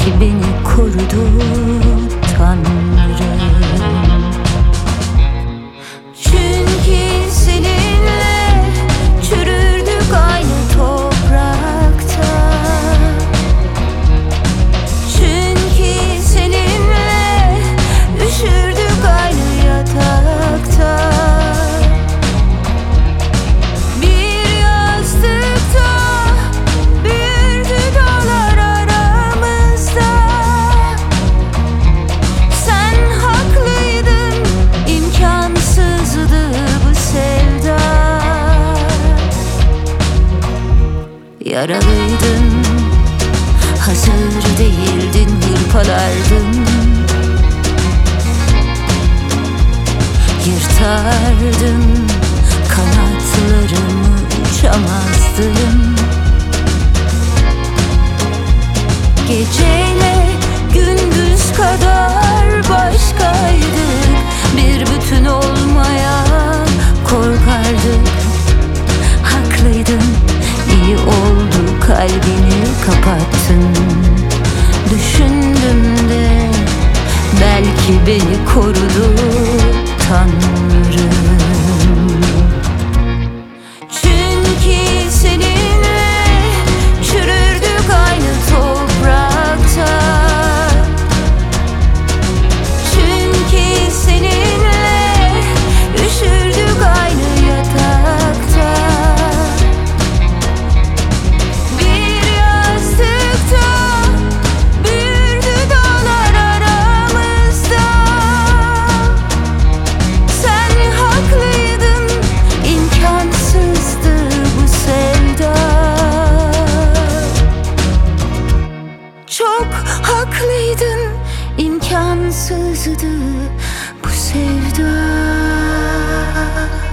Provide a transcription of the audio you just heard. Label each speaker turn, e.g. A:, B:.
A: Belki beni korudu Tanrım. Çünkü seninle çürürdük aynı toprakta. Çünkü seninle üşürdük aynı yatakta. Bir yastıkta büyürdü dağlar aramızda. Sen haklıydın, imkansızdı bu sevda. Yaralıydın, hazır değildin, hırpalardın. Yırtardın kanatlarımı, uçamazdım. Geceyle gündüz kadar başkaydık. Bir bütün olmaya korkardık. Haklıydın, iyi oldu kalbini kapattın. Düşündüm de belki beni korudu Tanrım. Çünkü seninle çürürdük aynı toprakta. Çünkü seninle üşürdük aynı yatakta. Bir yastıkta büyürdü dağlar aramızda. Sen haklıydın, imkansızdı bu sevda. Çok haklıydın, imkansızdı bu sevda.